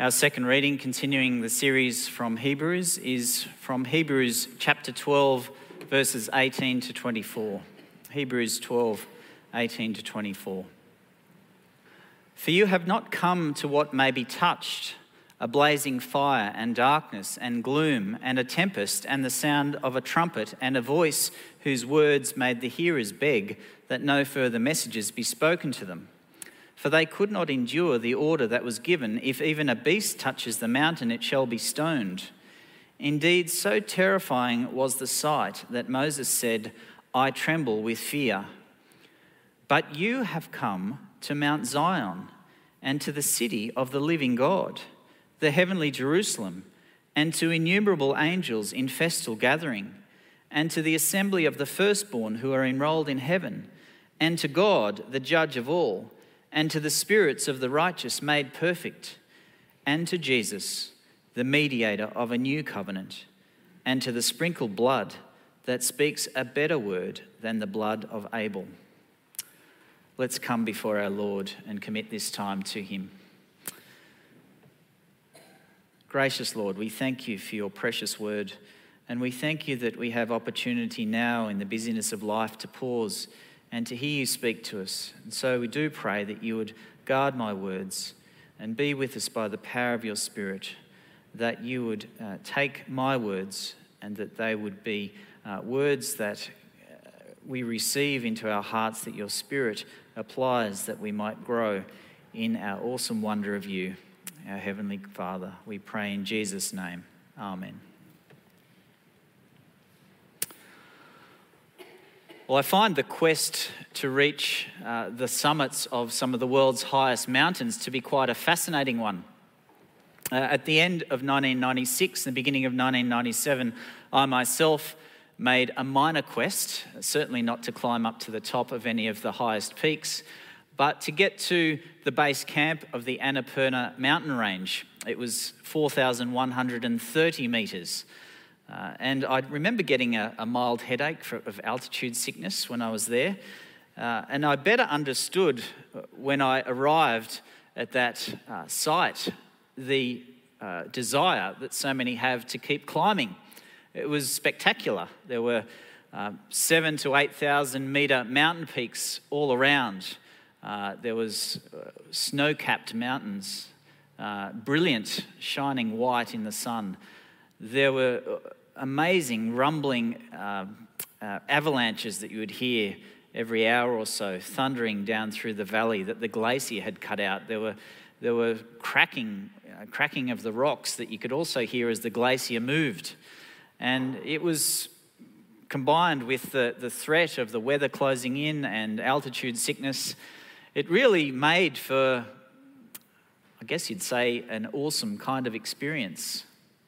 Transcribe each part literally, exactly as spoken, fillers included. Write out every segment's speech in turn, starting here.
Our second reading, continuing the series from Hebrews, is from Hebrews chapter twelve, verses eighteen to twenty-four. Hebrews twelve, eighteen to twenty-four. For you have not come to what may be touched, a blazing fire and darkness and gloom and a tempest and the sound of a trumpet and a voice whose words made the hearers beg that no further messages be spoken to them. For they could not endure the order that was given, if even a beast touches the mountain, it shall be stoned. Indeed, so terrifying was the sight that Moses said, I tremble with fear. But you have come to Mount Zion and to the city of the living God, the heavenly Jerusalem, and to innumerable angels in festal gathering, and to the assembly of the firstborn who are enrolled in heaven, and to God, the judge of all, and to the spirits of the righteous made perfect, and to Jesus, the mediator of a new covenant, and to the sprinkled blood that speaks a better word than the blood of Abel. Let's come before our Lord and commit this time to him. Gracious Lord, we thank you for your precious word, and we thank you that we have opportunity now in the busyness of life to pause and to hear you speak to us. And so we do pray that you would guard my words and be with us by the power of your Spirit, that you would uh, take my words and that they would be uh, words that uh, we receive into our hearts, that your Spirit applies, that we might grow in our awesome wonder of you, our Heavenly Father. We pray in Jesus' name. Amen. Well, I find the quest to reach uh, the summits of some of the world's highest mountains to be quite a fascinating one. Uh, at the end of nineteen ninety-six, and the beginning of nineteen ninety-seven, I myself made a minor quest, certainly not to climb up to the top of any of the highest peaks, but to get to the base camp of the Annapurna mountain range. It was four thousand one hundred thirty metres. Uh, and I remember getting a, a mild headache for, of altitude sickness when I was there. Uh, and I better understood when I arrived at that uh, site the uh, desire that so many have to keep climbing. It was spectacular. There were uh, seven to eight thousand metre mountain peaks all around. Uh, there was uh, snow-capped mountains, uh, brilliant, shining white in the sun. There were amazing rumbling uh, uh, avalanches that you would hear every hour or so, thundering down through the valley that the glacier had cut out. There were there were cracking, uh, cracking of the rocks that you could also hear as the glacier moved. And it was combined with the, the threat of the weather closing in and altitude sickness. It really made for, I guess you'd say, an awesome kind of experience.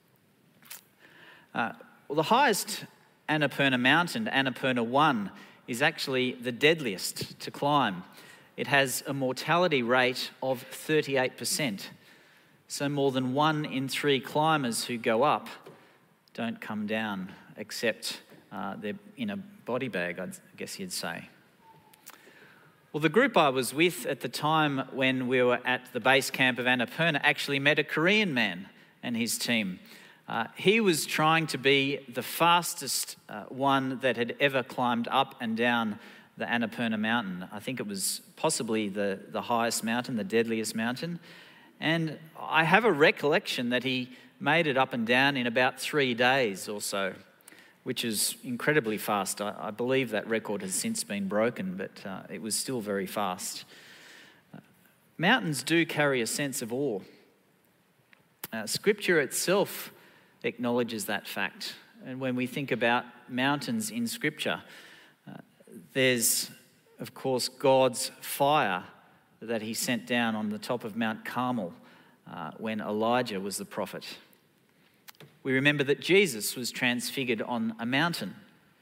Uh, well, the highest Annapurna mountain, Annapurna one, is actually the deadliest to climb. It has a mortality rate of thirty-eight percent. So more than one in three climbers who go up don't come down, except uh, they're in a body bag, I guess you'd say. Well, the group I was with at the time when we were at the base camp of Annapurna actually met a Korean man and his team. Uh, he was trying to be the fastest uh, one that had ever climbed up and down the Annapurna mountain. I think it was possibly the, the highest mountain, the deadliest mountain. And I have a recollection that he made it up and down in about three days or so, which is incredibly fast. I, I believe that record has since been broken, but uh, it was still very fast. Uh, mountains do carry a sense of awe. Uh, scripture itself acknowledges that fact. And when we think about mountains in Scripture, uh, there's, of course, God's fire that he sent down on the top of Mount Carmel uh, when Elijah was the prophet. We remember that Jesus was transfigured on a mountain.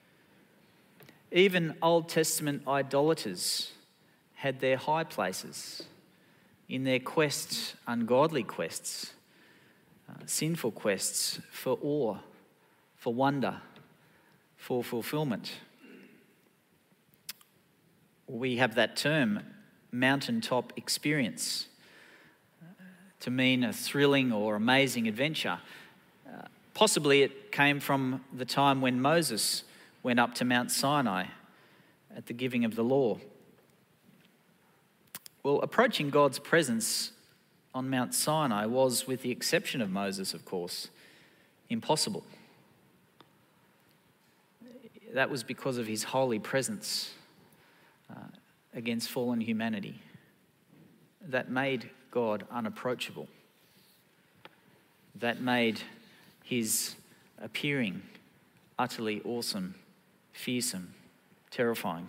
Even Old Testament idolaters had their high places in their quests, ungodly quests, Uh, sinful quests for awe, for wonder, for fulfillment. We have that term, mountaintop experience. to mean a thrilling or amazing adventure. Uh, possibly it came from the time when Moses went up to Mount Sinai at the giving of the law. Well, approaching God's presence on Mount Sinai was, with the exception of Moses, of course, impossible. That was because of his holy presence uh, against fallen humanity. That made God unapproachable. That made his appearing utterly awesome, fearsome, terrifying.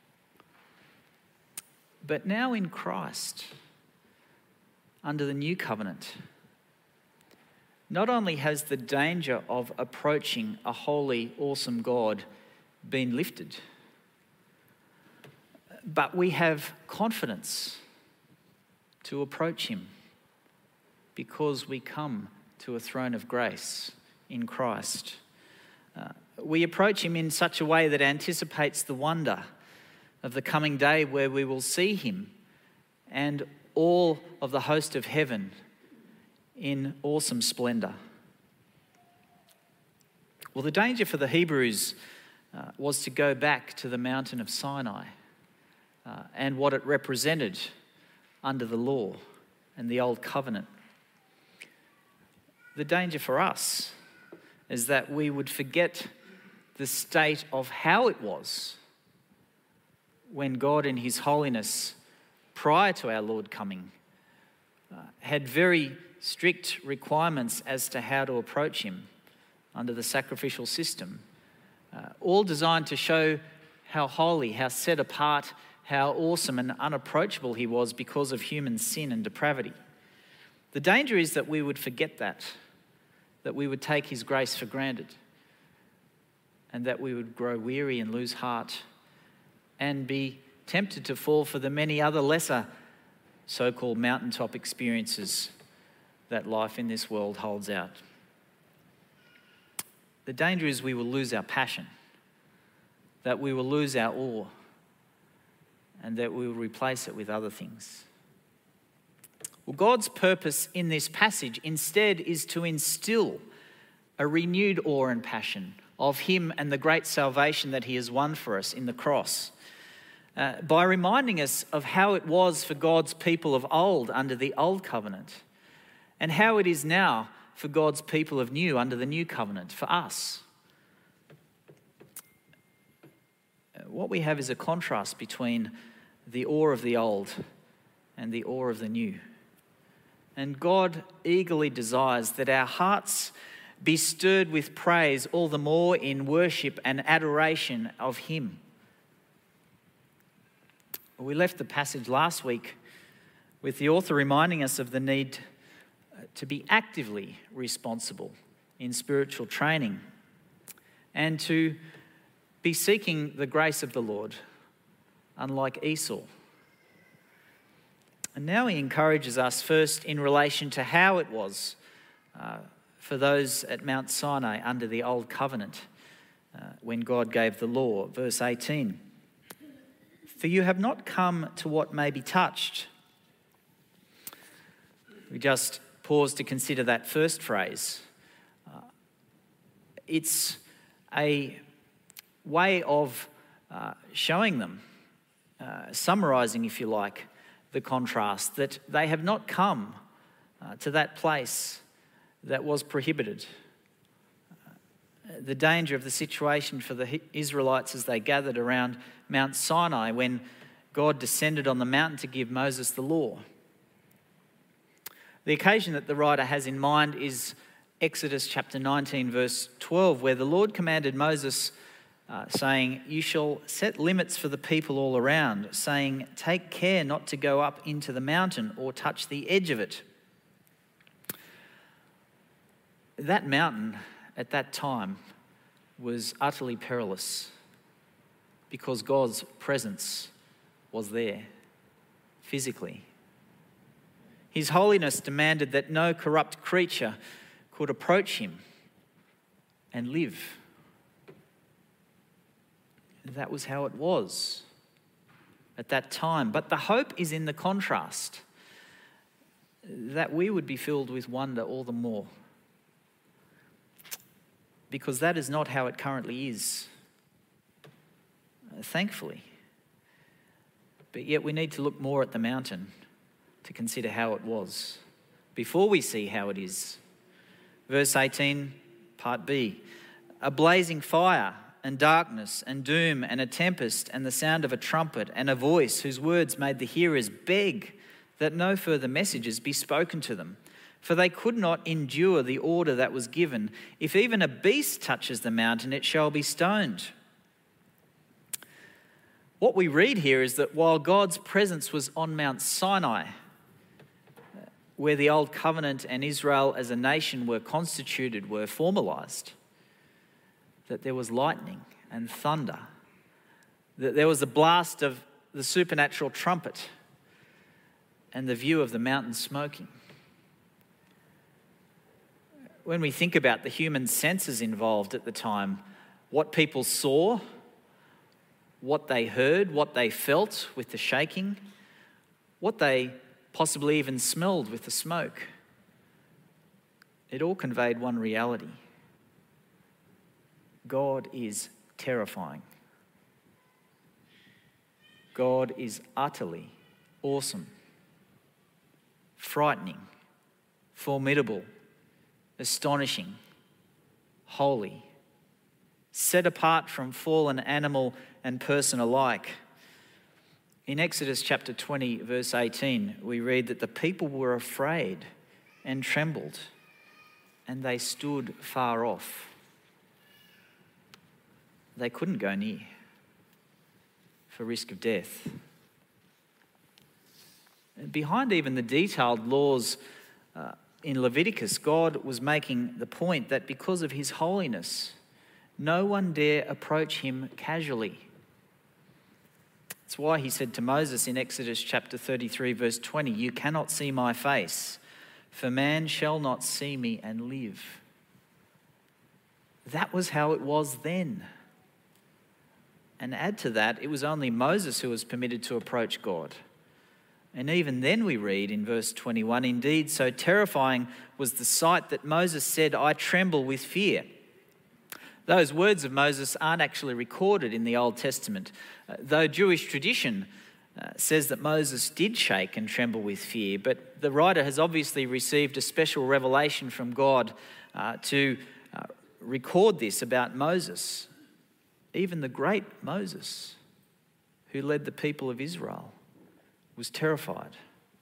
But now in Christ, under the new covenant, not only has the danger of approaching a holy, awesome God been lifted, but we have confidence to approach him because we come to a throne of grace in Christ. Uh, we approach him in such a way that anticipates the wonder of the coming day where we will see him and all of the host of heaven in awesome splendour. Well, the danger for the Hebrews uh, was to go back to the mountain of Sinai uh, and what it represented under the law and the old covenant. The danger for us is that we would forget the state of how it was when God in his holiness, prior to our Lord coming, uh, had very strict requirements as to how to approach him under the sacrificial system, uh, all designed to show how holy, how set apart, how awesome and unapproachable he was because of human sin and depravity. The danger is that we would forget that, that we would take his grace for granted, and that we would grow weary and lose heart and be tempted to fall for the many other lesser so-called mountaintop experiences that life in this world holds out. The danger is we will lose our passion, that we will lose our awe, and that we will replace it with other things. Well, God's purpose in this passage instead is to instill a renewed awe and passion of him and the great salvation that he has won for us in the cross, uh, by reminding us of how it was for God's people of old under the old covenant and how it is now for God's people of new under the new covenant for us. What we have is a contrast between the awe of the old and the awe of the new. And God eagerly desires that our hearts be stirred with praise all the more in worship and adoration of him. We left the passage last week with the author reminding us of the need to be actively responsible in spiritual training and to be seeking the grace of the Lord, unlike Esau. And now he encourages us first in relation to how it was uh, for those at Mount Sinai under the old covenant uh, when God gave the law. Verse eighteen, "For you have not come to what may be touched." We just pause to consider that first phrase. Uh, it's a way of uh, showing them, uh, summarising, if you like, the contrast, that they have not come uh, to that place that was prohibited. Uh, the danger of the situation for the Israelites as they gathered around Mount Sinai when God descended on the mountain to give Moses the law. The occasion that the writer has in mind is Exodus chapter nineteen, verse twelve, where the Lord commanded Moses, Uh, saying, "You shall set limits for the people all around, saying, take care not to go up into the mountain or touch the edge of it." That mountain at that time was utterly perilous because God's presence was there physically. His holiness demanded that no corrupt creature could approach him and live. That was how it was at that time. But the hope is in the contrast. that we would be filled with wonder all the more. Because that is not how it currently is, thankfully. But yet we need to look more at the mountain to consider how it was before we see how it is. Verse eighteen, part B. A blazing fire and darkness and doom and a tempest and the sound of a trumpet and a voice whose words made the hearers beg that no further messages be spoken to them. For they could not endure the order that was given. If even a beast touches the mountain, it shall be stoned. What we read here is that while God's presence was on Mount Sinai, where the Old Covenant and Israel as a nation were constituted, were formalised, that there was lightning and thunder, that there was a blast of the supernatural trumpet and the view of the mountain smoking. When we think about the human senses involved at the time, what people saw, what they heard, what they felt with the shaking, what they possibly even smelled with the smoke, it all conveyed one reality. God is terrifying. God is utterly awesome, frightening, formidable, astonishing, holy, set apart from fallen animal and person alike. In Exodus chapter twenty, verse eighteen, we read that the people were afraid and trembled, and they stood far off. They couldn't go near for risk of death. Behind even the detailed laws uh, in Leviticus, God was making the point that because of his holiness, no one dare approach him casually. That's why he said to Moses in Exodus chapter thirty-three, verse twenty, "You cannot see my face, for man shall not see me and live." That was how it was then. And add to that, it was only Moses who was permitted to approach God. And even then we read in verse twenty-one, "Indeed, so terrifying was the sight that Moses said, 'I tremble with fear.'" Those words of Moses aren't actually recorded in the Old Testament, uh, though Jewish tradition uh, says that Moses did shake and tremble with fear. But the writer has obviously received a special revelation from God uh, to uh, record this about Moses, even the great Moses, who led the people of Israel, was terrified.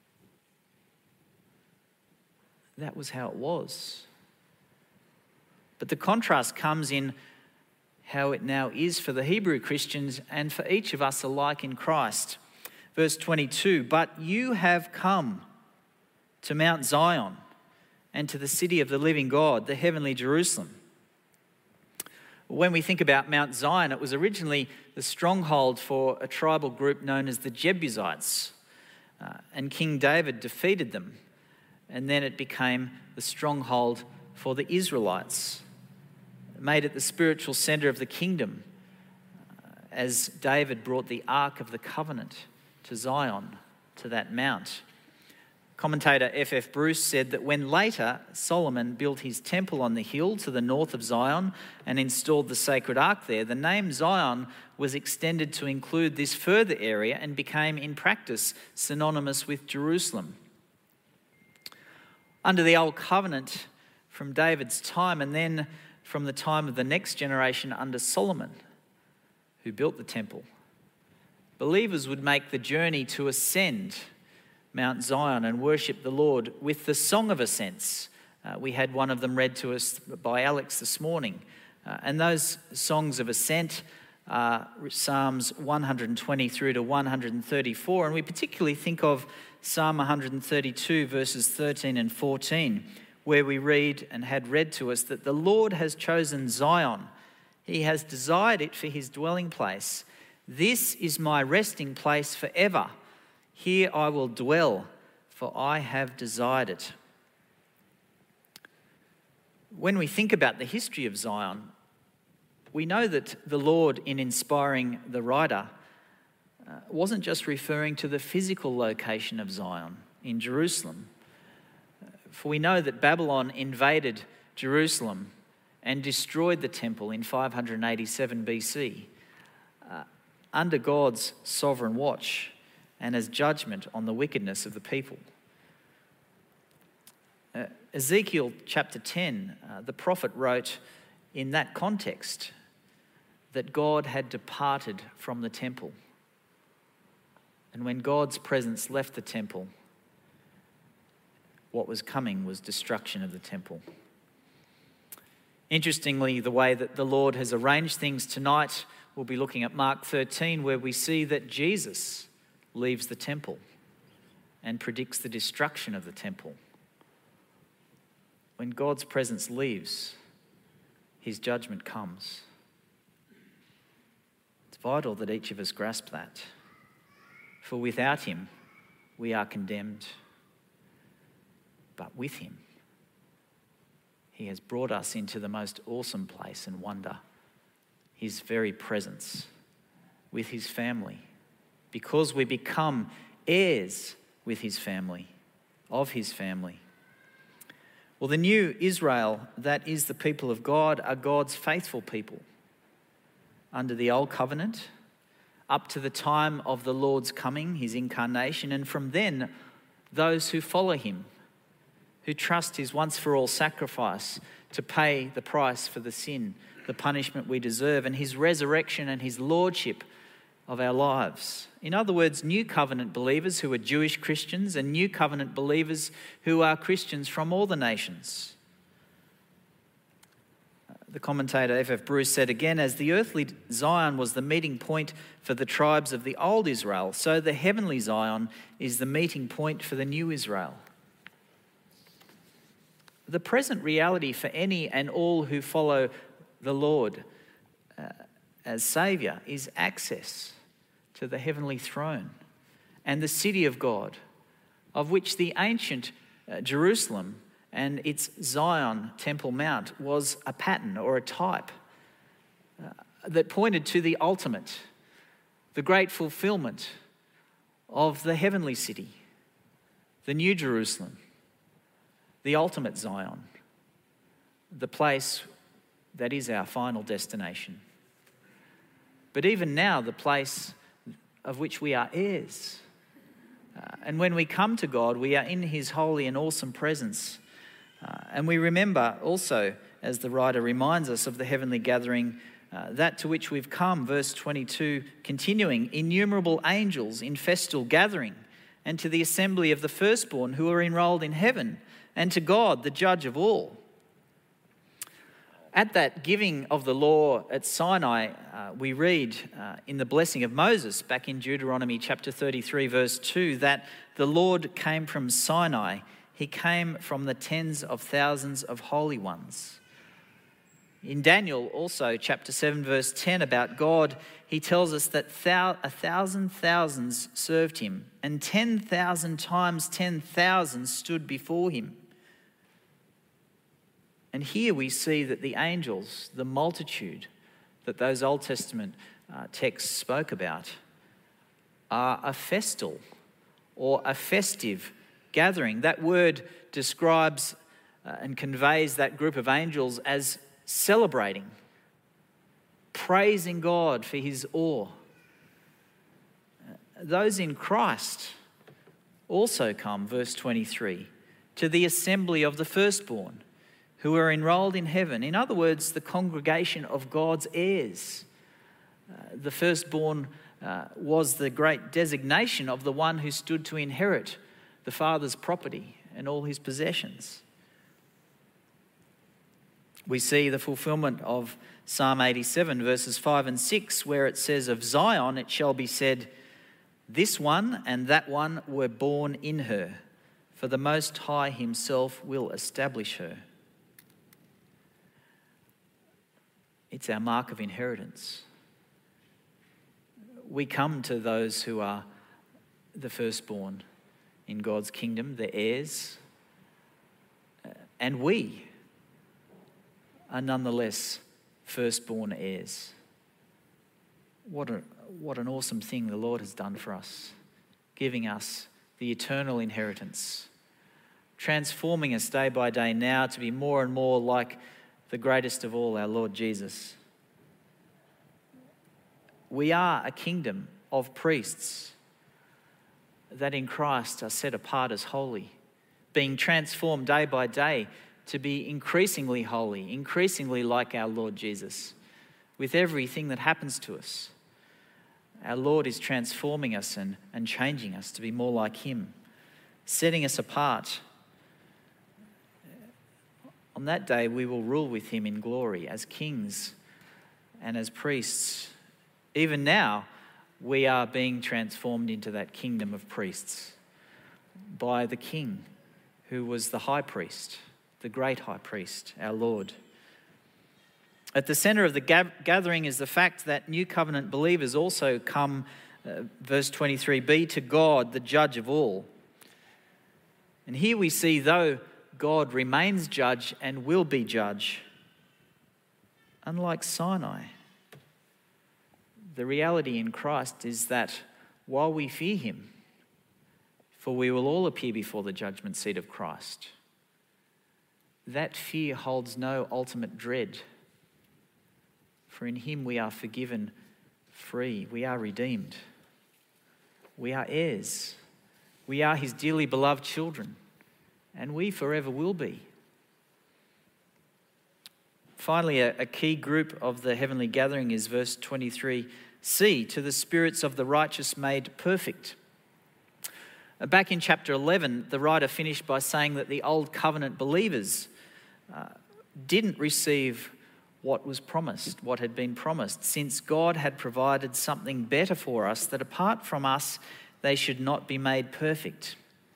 That was how it was. But the contrast comes in how it now is for the Hebrew Christians and for each of us alike in Christ. Verse twenty-two, "But you have come to Mount Zion and to the city of the living God, the heavenly Jerusalem." When we think about Mount Zion, it was originally the stronghold for a tribal group known as the Jebusites. Uh, and King David defeated them. And then it became the stronghold for the Israelites. It made it the spiritual centre of the kingdom uh, as David brought the Ark of the Covenant to Zion, to that mount. Commentator F F Bruce said that when later Solomon built his temple on the hill to the north of Zion and installed the sacred ark there, the name Zion was extended to include this further area and became in practice synonymous with Jerusalem. Under the Old Covenant from David's time and then from the time of the next generation under Solomon, who built the temple, believers would make the journey to ascend Mount Zion and worship the Lord with the Song of Ascents. Uh, we had one of them read to us by Alex this morning. Uh, and those songs of ascent are Psalms one twenty through to one thirty-four. And we particularly think of Psalm one thirty-two, verses thirteen and fourteen, where we read and had read to us that the Lord has chosen Zion. He has desired it for his dwelling place. This is my resting place forever. Here I will dwell, for I have desired it. When we think about the history of Zion, we know that the Lord, in inspiring the writer, uh, wasn't just referring to the physical location of Zion in Jerusalem, For we know that Babylon invaded Jerusalem and destroyed the temple in five hundred eighty-seven B C, uh, under God's sovereign watch and as judgment on the wickedness of the people. Uh, Ezekiel chapter ten, uh, the prophet wrote in that context that God had departed from the temple. And when God's presence left the temple, what was coming was destruction of the temple. Interestingly, the way that the Lord has arranged things tonight, we'll be looking at Mark thirteen, where we see that Jesus leaves the temple and predicts the destruction of the temple. When God's presence leaves, his judgment comes. It's vital that each of us grasp that. For without him, we are condemned. But with him, he has brought us into the most awesome place and wonder, his very presence with his family, because we become heirs with his family, of his family. Well, the new Israel, that is the people of God, are God's faithful people under the old covenant, up to the time of the Lord's coming, his incarnation, and from then, those who follow him, who trust his once-for-all sacrifice to pay the price for the sin, the punishment we deserve, and his resurrection and his lordship of our lives. In other words, new covenant believers who are Jewish Christians and new covenant believers who are Christians from all the nations. The commentator F F Bruce said again, as the earthly Zion was the meeting point for the tribes of the old Israel, so the heavenly Zion is the meeting point for the new Israel. The present reality for any and all who follow the Lord uh, as Saviour is access to the heavenly throne and the city of God, of which the ancient uh, Jerusalem and its Zion Temple Mount was a pattern or a type uh, that pointed to the ultimate, the great fulfillment of the heavenly city, the New Jerusalem, the ultimate Zion, the place that is our final destination. But even now, the place of which we are heirs. Uh, and when we come to God, we are in his holy and awesome presence. Uh, and we remember also, as the writer reminds us of the heavenly gathering, uh, that to which we've come, verse twenty-two, continuing, innumerable angels in festal gathering, and to the assembly of the firstborn who are enrolled in heaven, and to God, the judge of all. At that giving of the law at Sinai, uh, we read uh, in the blessing of Moses, back in Deuteronomy chapter thirty-three, verse two, that the Lord came from Sinai. He came from the tens of thousands of holy ones. In Daniel also, chapter seven, verse ten, about God, he tells us that thou, a thousand thousands served him, and ten thousand times ten thousand stood before him. And here we see that the angels, the multitude that those Old Testament uh, texts spoke about, are a festal or a festive gathering. That word describes uh, and conveys that group of angels as celebrating, praising God for his awe. Uh, those in Christ also come, verse twenty-three, to the assembly of the firstborn who are enrolled in heaven. In other words, the congregation of God's heirs. Uh, the firstborn uh, was the great designation of the one who stood to inherit the Father's property and all his possessions. We see the fulfillment of Psalm eighty-seven, verses five and six, where it says, of Zion it shall be said, this one and that one were born in her, for the Most High himself will establish her. It's our mark of inheritance. We come to those who are the firstborn in God's kingdom, the heirs, and we are nonetheless firstborn heirs. What a, what an awesome thing the Lord has done for us, giving us the eternal inheritance transforming us day by day now to be more and more like the greatest of all, our Lord Jesus. We are a kingdom of priests that in Christ are set apart as holy, being transformed day by day to be increasingly holy, increasingly like our Lord Jesus, with everything that happens to us. Our Lord is transforming us and, and changing us to be more like him, setting us apart. On that day, we will rule with him in glory as kings and as priests. Even now, we are being transformed into that kingdom of priests by the King, who was the high priest, the great high priest, our Lord. At the centre of the gathering is the fact that New Covenant believers also come, uh, verse twenty-three, be to God, the judge of all. And here we see, though God remains judge and will be judge, unlike Sinai, the reality in Christ is that while we fear him, for we will all appear before the judgment seat of Christ, that fear holds no ultimate dread. For in him we are forgiven, free, we are redeemed. We are heirs. We are his dearly beloved children, and we forever will be. Finally, a, a key group of the heavenly gathering is verse twenty-three c, to the spirits of the righteous made perfect. Back in chapter eleven, the writer finished by saying that the old covenant believers uh, didn't receive what was promised, what had been promised, since God had provided something better for us, that apart from us, they should not be made perfect.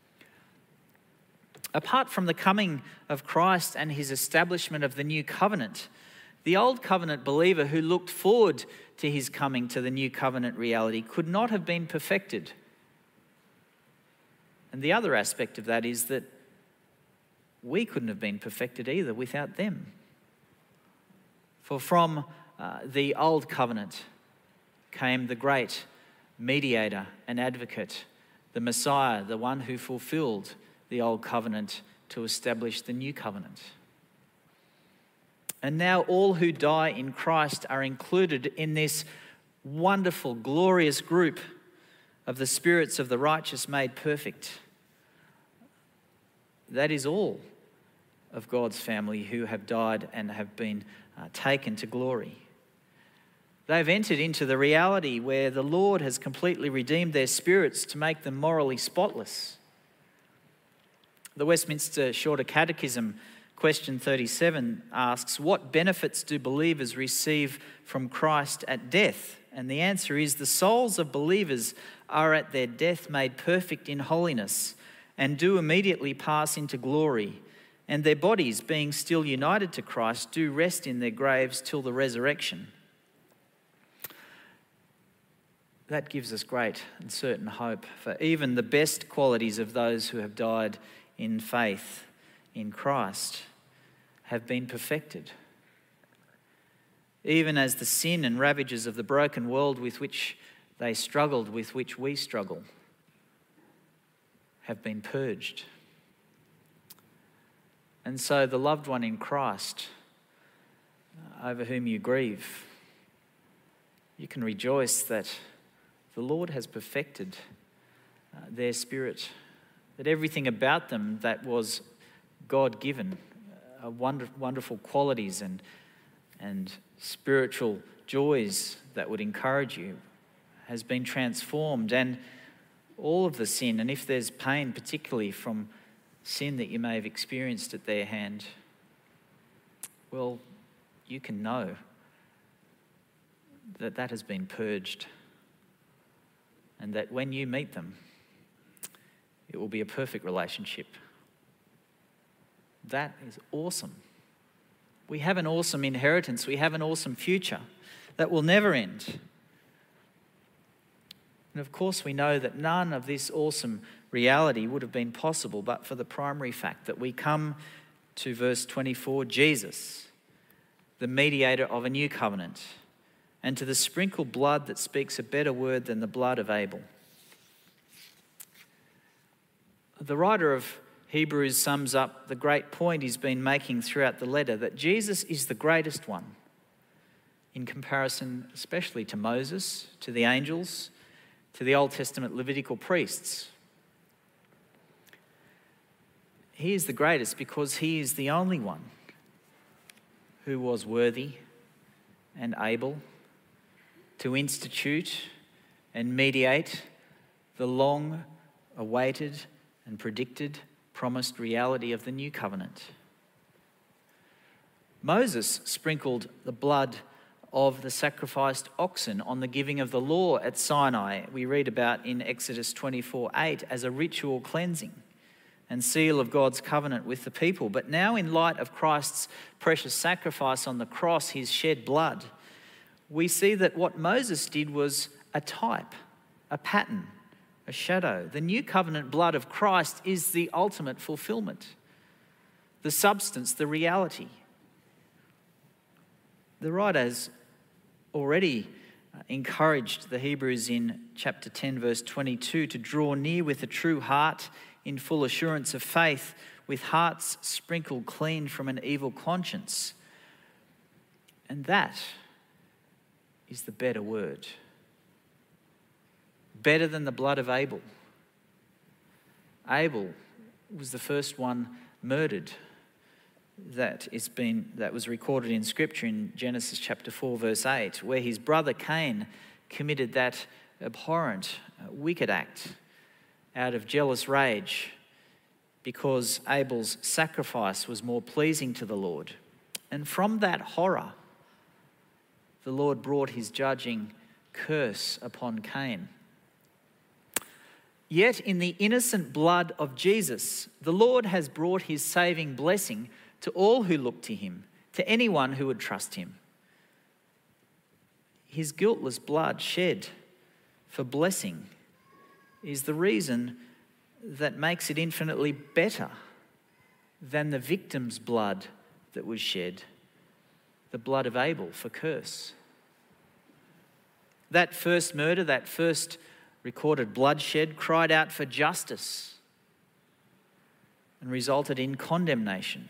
Apart from the coming of Christ and his establishment of the new covenant, the old covenant believer who looked forward to his coming to the new covenant reality could not have been perfected. And the other aspect of that is that we couldn't have been perfected either without them. For from uh, the old covenant came the great mediator and advocate, the Messiah, the one who fulfilled the old covenant to establish the new covenant. And now all who die in Christ are included in this wonderful, glorious group of the spirits of the righteous made perfect. That is all of God's family who have died and have been uh, taken to glory. They've entered into the reality where the Lord has completely redeemed their spirits to make them morally spotless. The Westminster Shorter Catechism, question thirty-seven, asks, what benefits do believers receive from Christ at death? And the answer is, the souls of believers are at their death made perfect in holiness and do immediately pass into glory, and their bodies, being still united to Christ, do rest in their graves till the resurrection. That gives us great and certain hope for even the best qualities of those who have died in faith in Christ have been perfected. Even as the sin and ravages of the broken world with which they struggled, with which we struggle, have been purged. And so the loved one in Christ, over whom you grieve, you can rejoice that the Lord has perfected uh, their spirit, that everything about them that was God-given, uh, wonder, wonderful qualities and, and spiritual joys that would encourage you, has been transformed. And all of the sin, and if there's pain, particularly from sin that you may have experienced at their hand, well, you can know that that has been purged, and that when you meet them, it will be a perfect relationship. That is awesome. We have an awesome inheritance. We have an awesome future that will never end. And of course, we know that none of this awesome reality would have been possible but for the primary fact that we come to verse twenty-four, Jesus, the mediator of a new covenant, and to the sprinkled blood that speaks a better word than the blood of Abel. The writer of Hebrews sums up the great point he's been making throughout the letter, that Jesus is the greatest one in comparison especially to Moses, to the angels, to the Old Testament Levitical priests. He is the greatest because he is the only one who was worthy and able to institute and mediate the long-awaited and predicted promised reality of the new covenant. Moses sprinkled the blood of the sacrificed oxen on the giving of the law at Sinai, we read about in Exodus twenty-four eight, as a ritual cleansing and seal of God's covenant with the people. But now, in light of Christ's precious sacrifice on the cross, his shed blood, we see that what Moses did was a type, a pattern, a shadow. The new covenant blood of Christ is the ultimate fulfillment, the substance, the reality. The writer has already encouraged the Hebrews in chapter ten, verse twenty-two, to draw near with a true heart in full assurance of faith, with hearts sprinkled clean from an evil conscience. And that is the better word. Better than the blood of Abel. Abel was the first one murdered that is been that was recorded in Scripture in Genesis chapter four, verse eight, where his brother Cain committed that abhorrent, uh, wicked act out of jealous rage because Abel's sacrifice was more pleasing to the Lord. And from that horror, the Lord brought his judging curse upon Cain. Yet in the innocent blood of Jesus, the Lord has brought his saving blessing to all who look to him, to anyone who would trust him. His guiltless blood shed for blessing is the reason that makes it infinitely better than the victim's blood that was shed, the blood of Abel, for curse. That first murder, that first recorded bloodshed, cried out for justice and resulted in condemnation.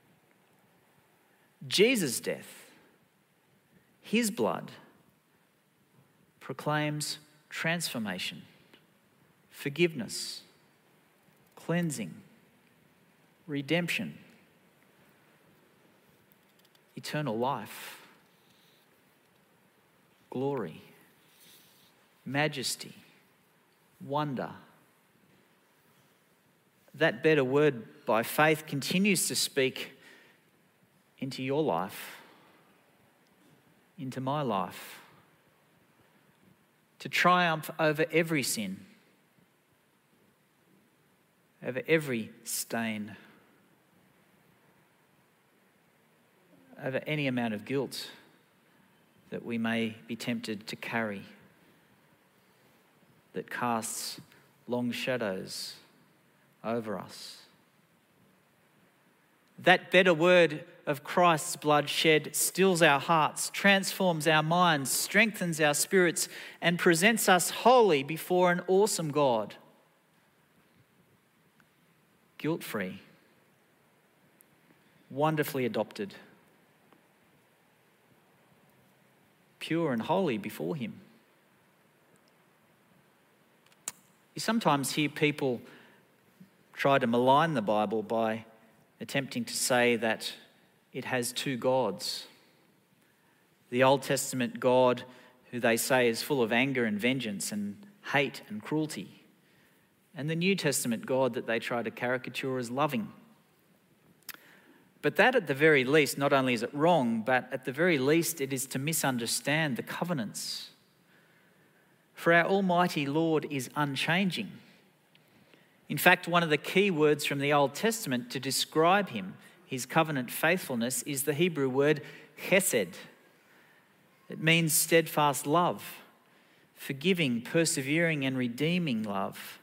Jesus' death, his blood, proclaims transformation, forgiveness, cleansing, redemption, eternal life, glory, majesty, wonder. That better word by faith continues to speak into your life, into my life, to triumph over every sin, over every stain, over any amount of guilt that we may be tempted to carry, that casts long shadows over us. That better word of Christ's blood shed stills our hearts, transforms our minds, strengthens our spirits, and presents us wholly before an awesome God. Guilt-free, wonderfully adopted, pure and holy before him. You sometimes hear people try to malign the Bible by attempting to say that it has two gods. The Old Testament God, who they say is full of anger and vengeance and hate and cruelty, and the New Testament God that they try to caricature as loving. But that, at the very least, not only is it wrong, but at the very least it is to misunderstand the covenants. For our Almighty Lord is unchanging. In fact, one of the key words from the Old Testament to describe him, his covenant faithfulness, is the Hebrew word chesed. It means steadfast love, forgiving, persevering, and redeeming love.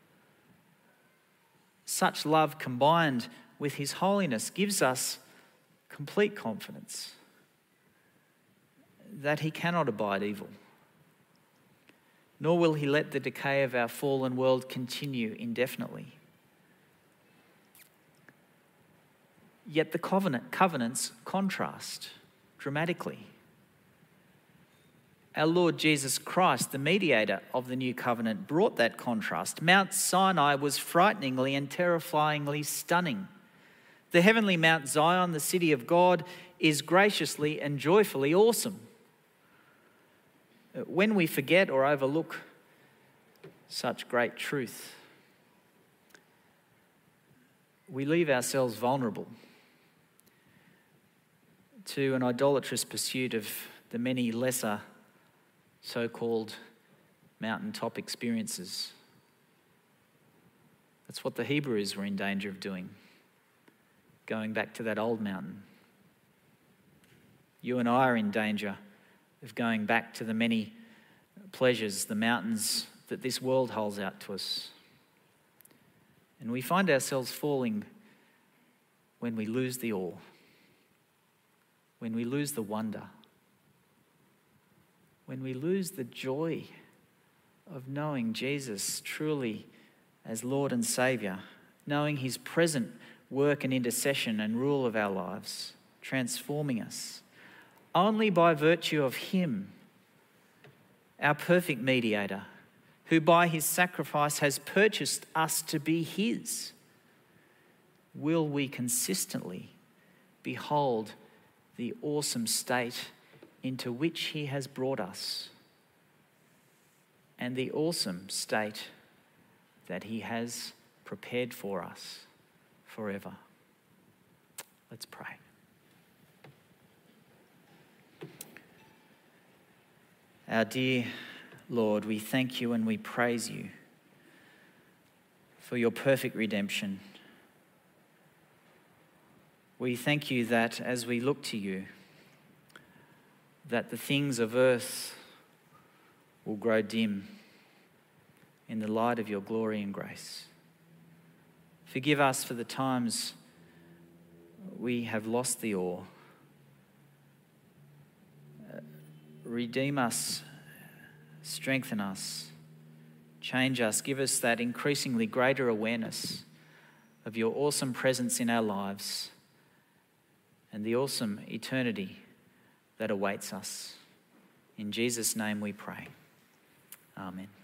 Such love combined with his holiness gives us complete confidence that he cannot abide evil, nor will he let the decay of our fallen world continue indefinitely. Yet the covenant, covenants contrast dramatically. Our Lord Jesus Christ, the mediator of the new covenant, brought that contrast. Mount Sinai was frighteningly and terrifyingly stunning. The heavenly Mount Zion, the city of God, is graciously and joyfully awesome. When we forget or overlook such great truth, we leave ourselves vulnerable to an idolatrous pursuit of the many lesser so-called mountaintop experiences. That's what the Hebrews were in danger of doing, going back to that old mountain. You and I are in danger of going back to the many pleasures, the mountains that this world holds out to us. And we find ourselves falling when we lose the awe, when we lose the wonder, when we lose the joy of knowing Jesus truly as Lord and Saviour, knowing his present work and intercession and rule of our lives, transforming us. Only by virtue of him, our perfect mediator, who by his sacrifice has purchased us to be his, will we consistently behold the awesome state into which he has brought us, and the awesome state that he has prepared for us forever. Let's pray. Our dear Lord, we thank you and we praise you for your perfect redemption. We thank you that as we look to you, that the things of earth will grow dim in the light of your glory and grace. Forgive us for the times we have lost the awe. Redeem us, strengthen us, change us, give us that increasingly greater awareness of your awesome presence in our lives and the awesome eternity that awaits us. In Jesus' name we pray. Amen.